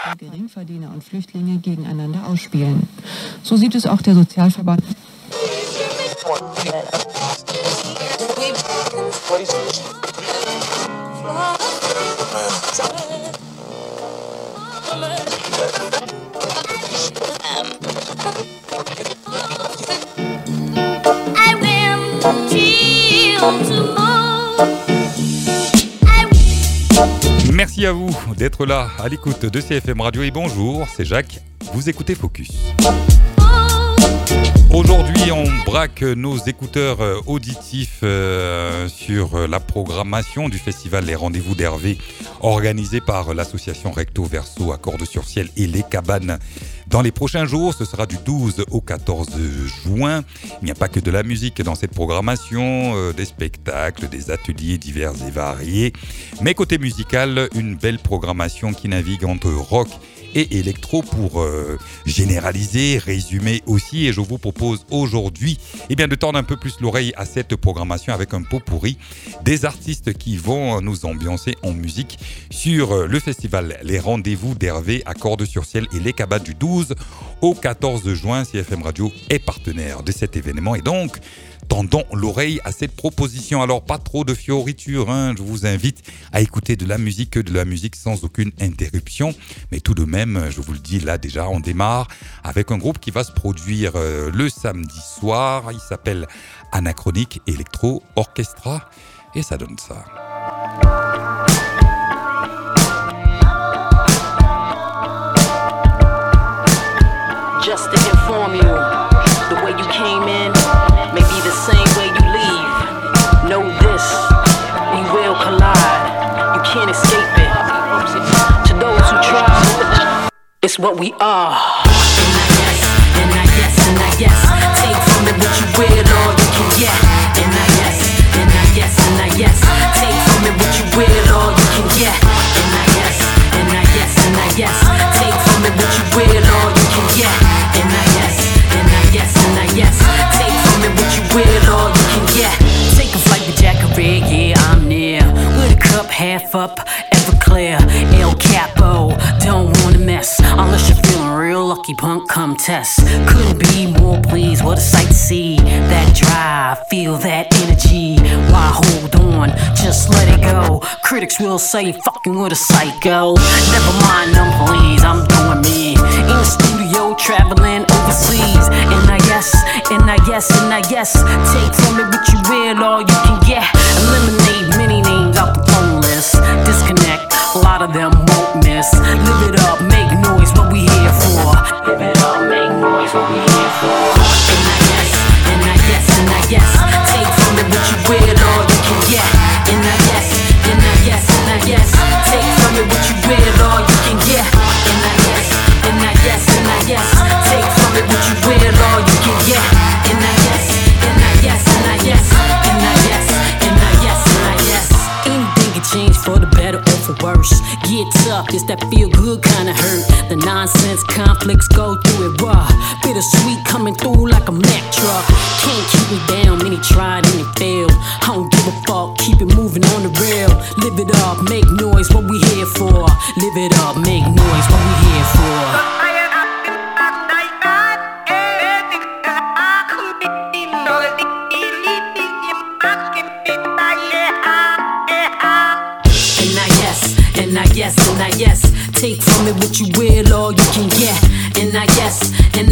Geringverdiener und Flüchtlinge gegeneinander ausspielen. So sieht es auch der Sozialverband. Merci à vous d'être là à l'écoute de CFM Radio et bonjour, c'est Jacques, vous écoutez Focus. Aujourd'hui, on braque nos écouteurs auditifs sur la programmation du festival Les Rendez-vous d'Hervé, organisé par l'association Recto Verso, Accords-sur-Ciel et Les Cabanes. Dans les prochains jours, ce sera du 12 au 14 juin. Il n'y a pas que de la musique dans cette programmation, des spectacles, des ateliers divers et variés. Mais côté musical, une belle programmation qui navigue entre rock et électro pour généraliser, résumer aussi. Et je vous propose aujourd'hui de tendre un peu plus l'oreille à cette programmation avec un pot pourri des artistes qui vont nous ambiancer en musique sur le festival Les Rendez-vous d'Hervé, Accords-sur-Ciel et Les Cabanes du 12 au 14 juin. CFM Radio est partenaire de cet événement et donc tendons l'oreille à cette proposition. Alors pas trop de fioritures, je vous invite à écouter de la musique sans aucune interruption. Mais tout de même, je vous le dis là déjà, on démarre avec un groupe qui va se produire le samedi soir. Il s'appelle Anachronique Electro Orchestra et ça donne ça. Just to inform you, the way you came in may be the same way you leave. Know this, we will collide. You can't escape it. To those who try, it's what we are. And I guess, take from it what you will, all you can get. And I guess, take from it what you will, all you can get. And I guess, take from it what you will, all you can get. And I guess, take from it what you will, all you can get. Take a flight with Jackery, yeah, I'm near. With a cup half up, Everclear, El Capo, don't wanna mess. Unless you're feeling real lucky, punk, come test. Couldn't be more pleased, what a sight to see. That drive, feel that energy. Why hold on, just let it go. Critics will say, fucking with a psycho. Never mind them, please, I'm doing me. In the studio, traveling overseas. And I guess, take from it what you will, all you can get. Eliminate many names out the phone list. Disconnect, a lot of them won't miss. Live it up, make noise, what we here for. Live it up, make noise, what we here for. And I guess, take from it what you will, all you can get. And I guess, take from it what you will, all you can get. And I guess, take from it what you will, all you can get. And I guess, anything can change for the better or for worse. Get tough, it's that feel good kind of hurt. The nonsense conflicts go through it raw. Bittersweet coming through like a Mack truck. Can't keep me down, many tried and they failed. I don't give a fuck, keep it moving on the rail. Live it up, make noise, what we here for. Live it up, make noise, what we here for. And I guess, take from it what you will, all you can get. And I guess,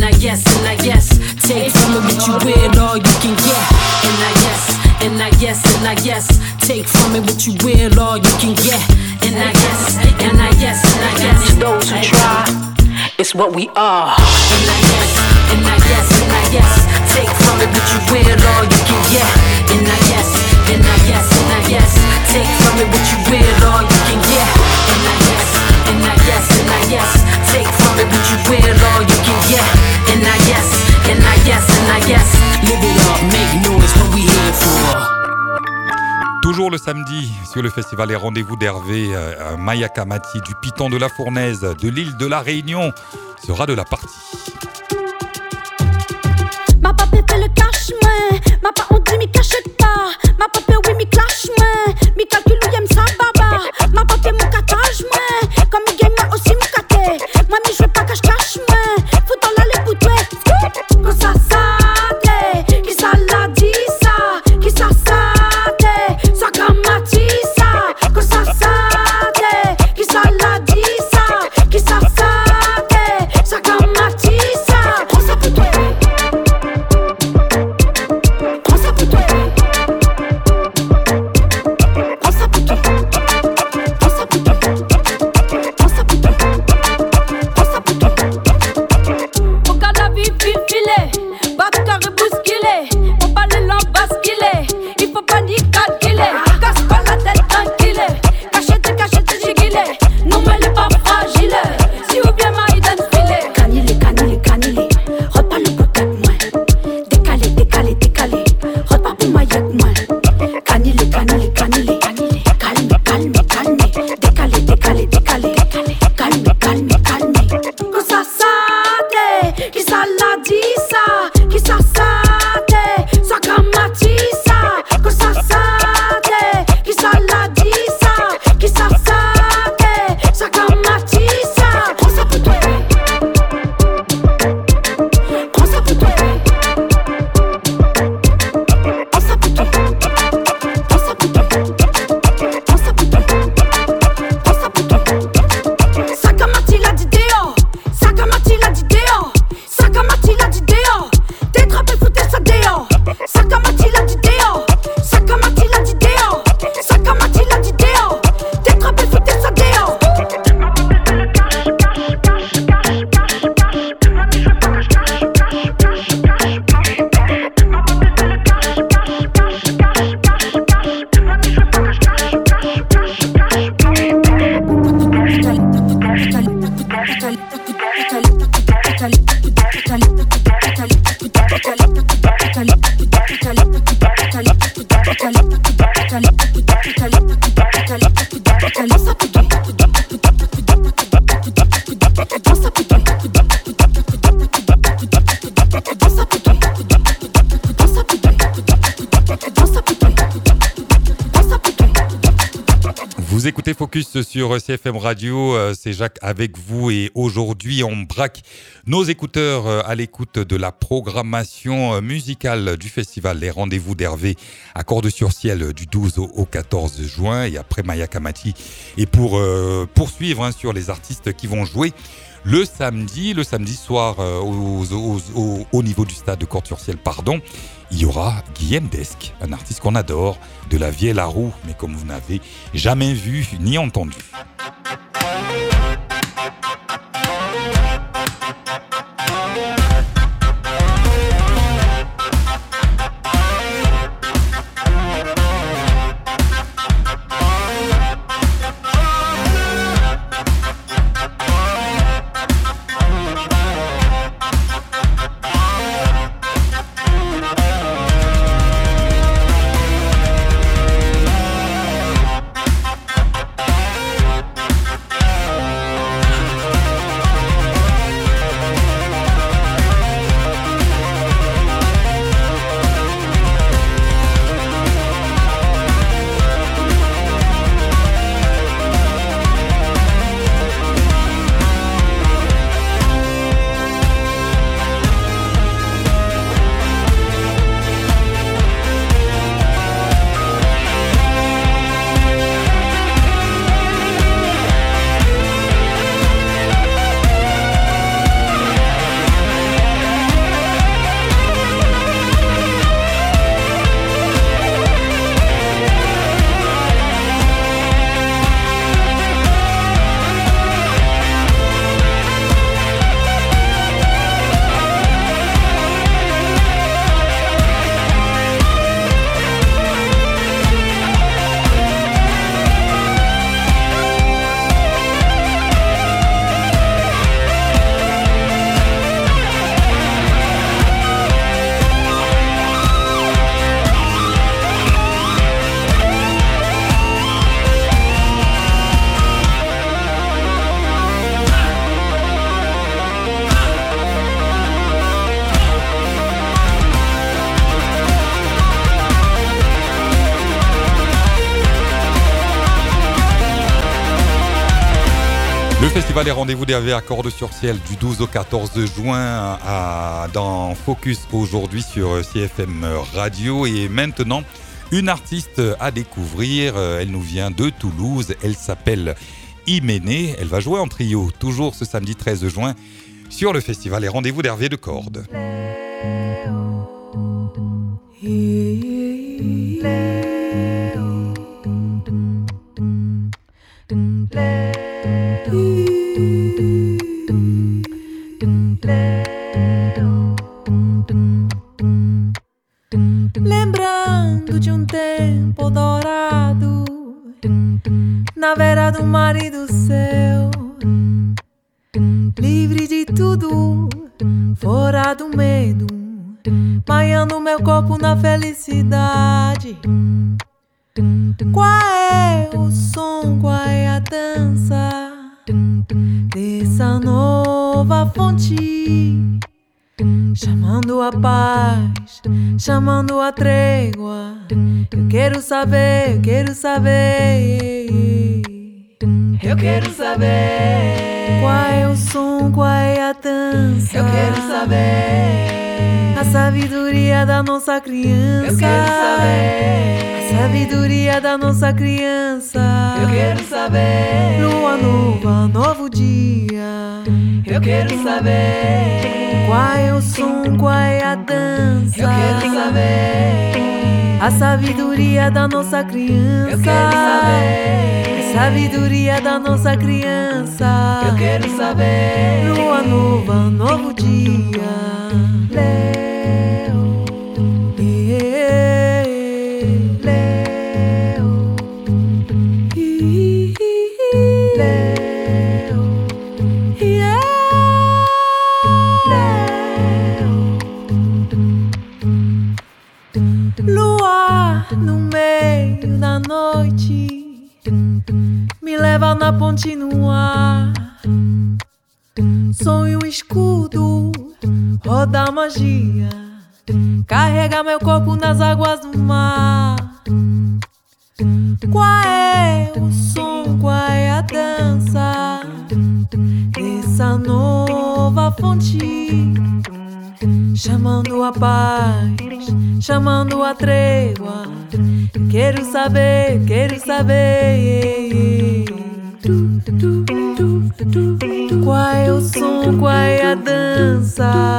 take from it what you will, all you can get. And I guess, take from it what you will, all you can get. And I guess, to those who try, it's what we are. And I guess, take from it what you will, all you can get. And I guess, take from it what you will, all you can get. And I guess, take from it what you will, all you can get. And I guess, live it up, make noise, what we here for. Toujours le samedi sur le festival Les Rendez-vous d'Hervé, Maya Kamati du Piton de la Fournaise de l'île de la Réunion sera de la partie. Ma papé fait le cash, moi. Ma pa on dit, m'y cachette pas. Ma papé, oui, m'y clash, moi. M'y calcule, oui, aime ça, baba. Ma papé, mon catage, moi. Comme il game, moi aussi, m'y caté. Vous écoutez Focus sur CFM Radio, c'est Jacques avec vous et aujourd'hui on braque nos écouteurs à l'écoute de la programmation musicale du festival Les Rendez-vous d'Hervé à Cordes-sur-Ciel du 12 au 14 juin et après Maya Kamati. Et pour poursuivre sur les artistes qui vont jouer le samedi soir au niveau du stade de Cordes-sur-Ciel, il y aura Guillaume Desque, un artiste qu'on adore, de la Vieille à Roux, mais comme vous n'avez jamais vu ni entendu. Le festival Les Rendez-vous d'Hervé à Cordes-sur-Ciel du 12 au 14 juin dans Focus aujourd'hui sur CFM Radio. Et maintenant, une artiste à découvrir. Elle nous vient de Toulouse. Elle s'appelle Iménée. Elle va jouer en trio toujours ce samedi 13 juin sur le festival Les Rendez-vous d'Hervé de Cordes. Lembrando de tempo dourado na beira do mar e do céu, livre de tudo, fora do medo, banhando meu corpo na felicidade. Qual é o som, qual é a dança dessa nova fonte? Chamando a paz, chamando a trégua. Eu quero saber, eu quero saber. Eu quero saber. Qual é o som, qual é a dança? Eu quero saber. A sabedoria da nossa criança. Eu quero saber. A sabedoria da nossa criança. Eu quero saber. Lua nova, novo dia. Eu quero saber. Qual é o som, qual é a dança? Eu quero saber. A sabedoria da nossa criança. Eu quero saber. A sabedoria da nossa criança. Eu quero saber. Lua nova, novo dia. Leo, Leo, Lua no meio da noite, leva na ponte no ar. Sonho escudo, roda a magia, carrega meu corpo nas águas do mar. Qual é o som, qual é a dança dessa nova fonte? Chamando a paz, chamando a trégua. Quero saber, quero saber. Qual é o som, qual é a dança?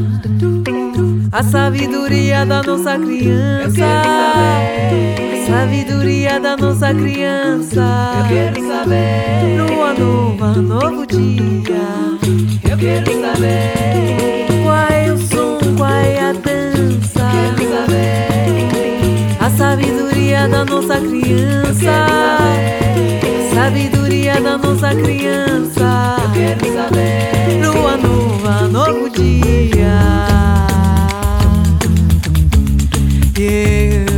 A sabedoria da nossa criança. A sabedoria da nossa criança. Eu quero saber. Lua nova, novo dia. Eu quero saber. Qual é o som, qual é a dança? Eu quero saber. A sabedoria da nossa criança. A sabedoria da nossa criança. Eu quero saber. Lua nova, novo dia. Yeah.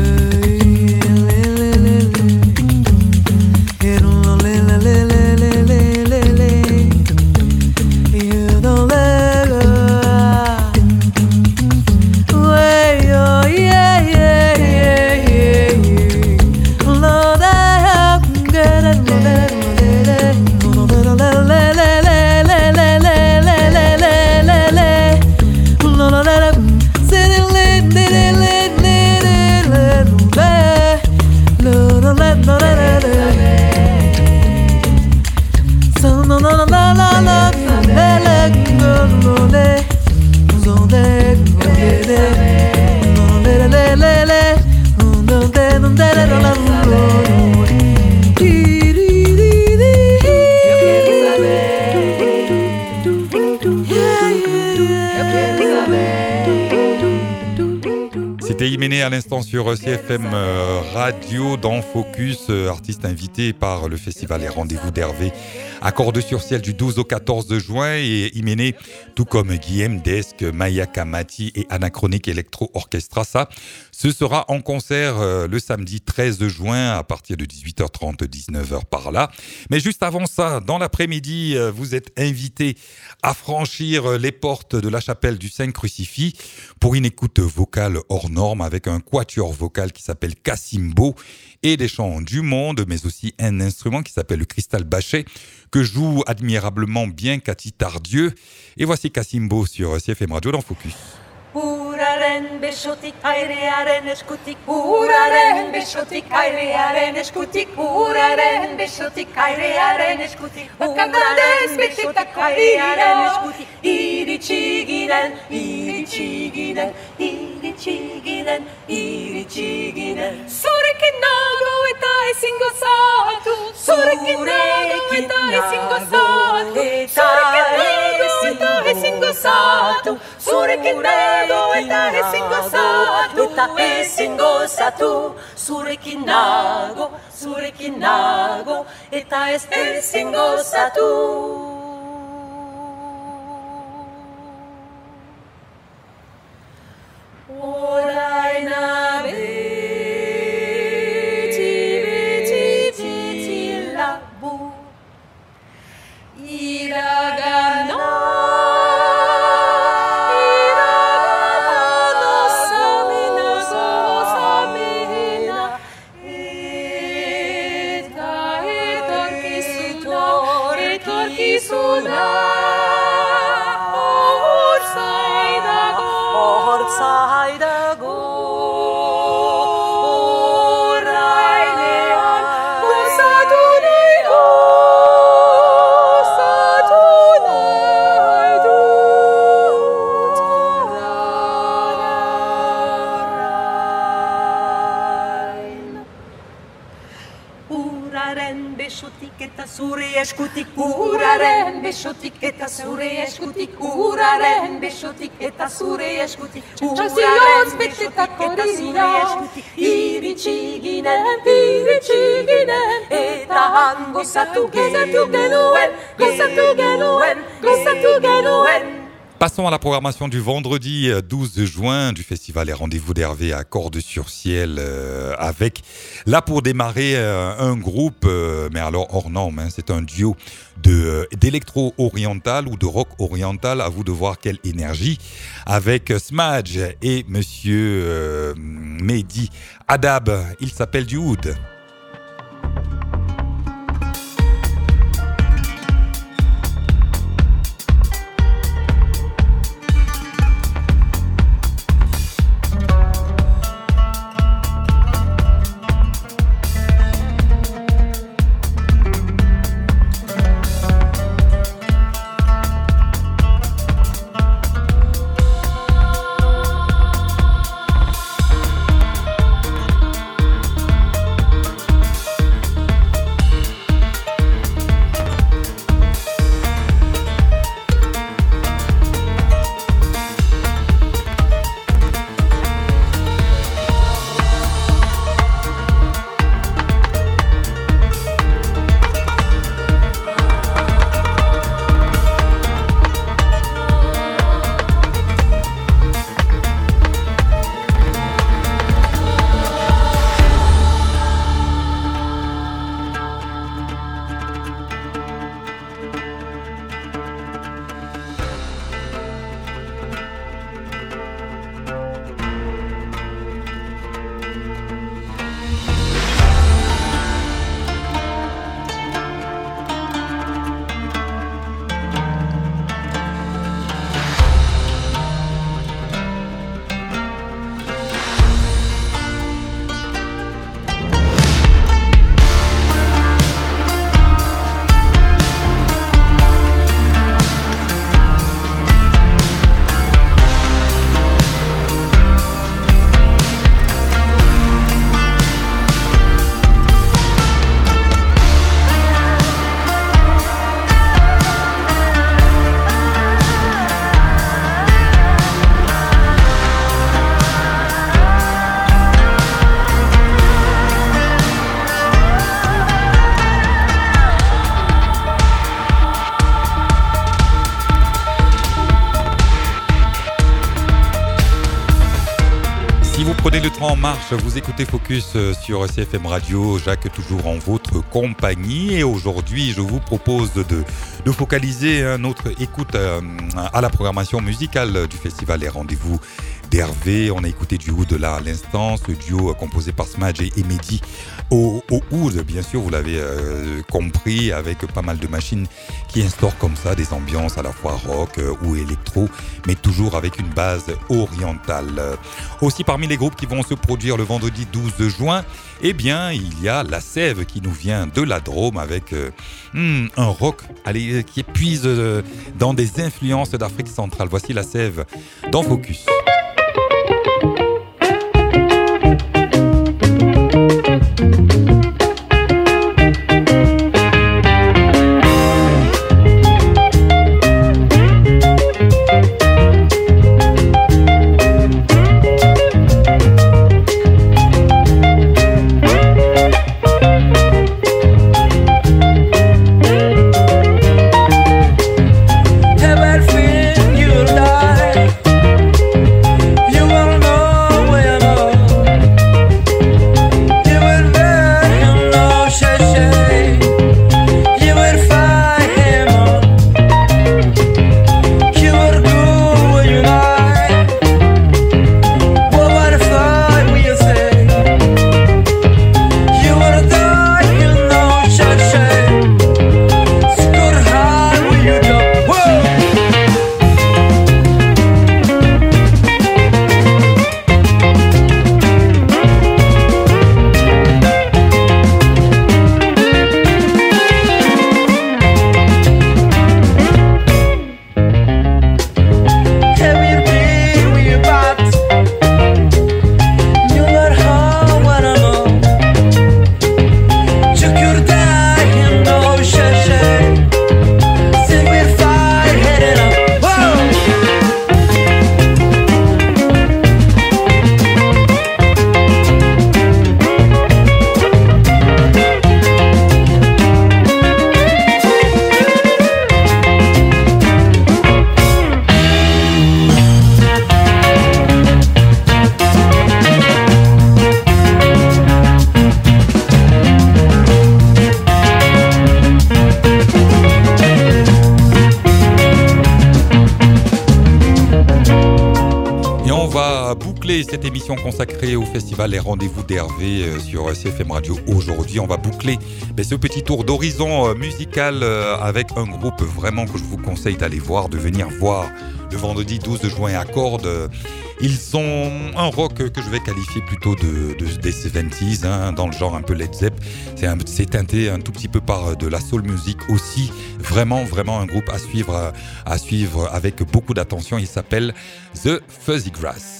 C'était Iménée à l'instant sur CFM Radio dans Focus, artiste invité par le festival Les Rendez-vous d'Hervé à Cordes-sur-Ciel du 12 au 14 juin. Et Iménée, tout comme Guillaume Desque, Maya Kamati et Anachronique Electro Orchestra, ça, ce sera en concert le samedi 13 juin à partir de 18h30, 19h par là. Mais juste avant ça, dans l'après-midi, vous êtes invité à franchir les portes de la chapelle du Saint-Crucifix pour une écoute vocale hors norme avec un quatuor vocal qui s'appelle Cassimbo et des chants du monde, mais aussi un instrument qui s'appelle le cristal bachet que joue admirablement bien Cathy Tardieu. Et voici Cassimbo sur CFM Radio dans Focus. Uraren besotik airearen eskutik, uraren besotik airearen eskutik, uraren besotik airearen eskutik, uraren besotik airearen eskutik, iritsi ginen, iritsi ginen, iritsi ginen, iritsi ginen. Zurekin nago eta ezin gozatu, zurekin nago eta ezin gozatu, zurekin nago eta ezin gozatu, zurekin nago eta ezin gozatu, eta ezin gozatu, zurekin nago, eta ezin gozatu. Oraina beti, beti, beti labur, iragana. Zure eskutik uraren besotik eta zure eskutik uraren besotik eta zure eskutik uraren besotik eta zure eskutik iritsi ginen eta han gozatu genuen Passons à la programmation du vendredi 12 juin du festival Les Rendez-vous d'Hervé à Cordes-sur-Ciel avec, là pour démarrer, un groupe, mais alors hors norme, hein, c'est un duo d'électro-oriental ou de rock oriental, à vous de voir quelle énergie, avec Smadge et monsieur Mehdi Adab, il s'appelle du Hood. Prenez le train en marche, vous écoutez Focus sur CFM Radio, Jacques toujours en votre compagnie et aujourd'hui je vous propose de focaliser notre écoute à la programmation musicale du festival Les Rendez-vous d'Hervé. On a écouté du Oud là à l'instant, ce duo composé par Smadge et Mehdi au Oud, bien sûr vous l'avez compris, avec pas mal de machines qui instaurent comme ça des ambiances à la fois rock ou électro, mais toujours avec une base orientale. Aussi parmi les groupes qui vont se produire le vendredi 12 juin, eh bien il y a La Sève qui nous vient de la Drôme avec un rock qui puise dans des influences d'Afrique centrale. Voici La Sève dans Focus. boucler cette émission consacrée au festival Les Rendez-vous d'Hervé sur CFM Radio aujourd'hui. On va boucler ce petit tour d'horizon musical avec un groupe vraiment que je vous conseille d'aller voir, de venir voir le vendredi 12 juin à Cordes. Ils sont un rock que je vais qualifier plutôt des 70s, dans le genre un peu Led Zepp. C'est teinté un tout petit peu par de la soul music aussi. Vraiment un groupe à suivre avec beaucoup d'attention. Il s'appelle The Fuzzy Grass.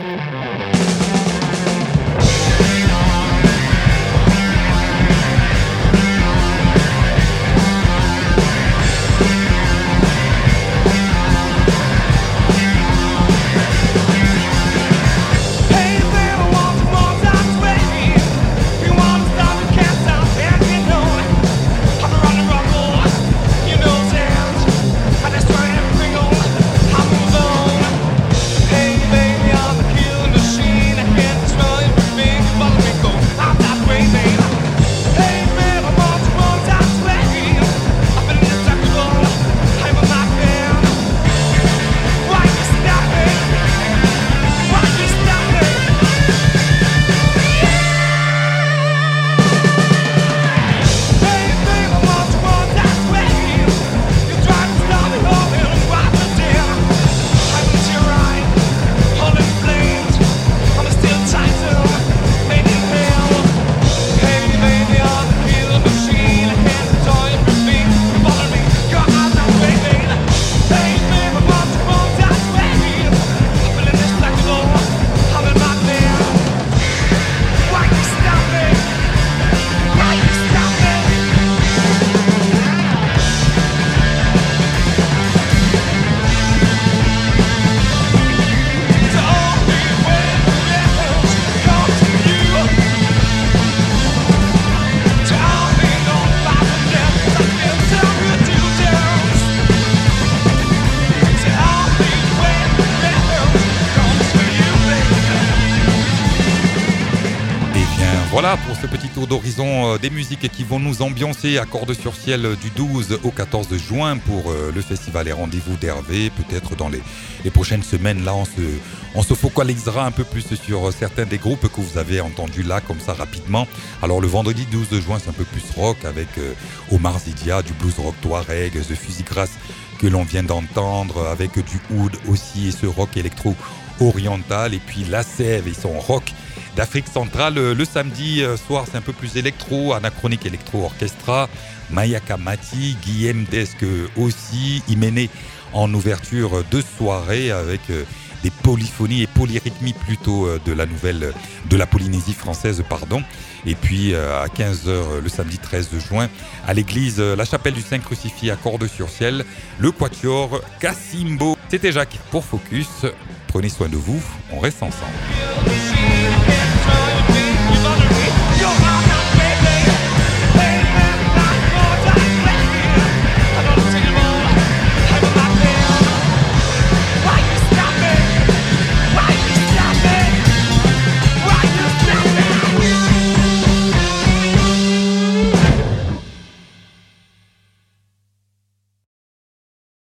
Voilà pour ce petit tour d'horizon des musiques qui vont nous ambiancer à Cordes-sur-Ciel du 12 au 14 juin pour le festival Les Rendez-vous d'Hervé. Peut-être dans les prochaines semaines, là, on se focalisera un peu plus sur certains des groupes que vous avez entendus là, comme ça, rapidement. Alors, le vendredi 12 juin, c'est un peu plus rock avec Omar Zidia, du blues rock Touareg, The Fuzzy Grass que l'on vient d'entendre, avec du oud aussi et ce rock électro oriental. Et puis La Sève et son rock d'Afrique centrale. Le samedi soir, c'est un peu plus électro, Anachronique Electro Orchestra, Mayaka Mati, Guillaume Desque aussi, Iméné en ouverture de soirée avec des polyphonies et polyrythmies plutôt de la Polynésie française, pardon. Et puis à 15h le samedi 13 juin, à l'église La Chapelle du Saint Crucifix à Cordes-sur-Ciel, le quatuor Cassimbo. C'était Jacques pour Focus. Prenez soin de vous, on reste ensemble.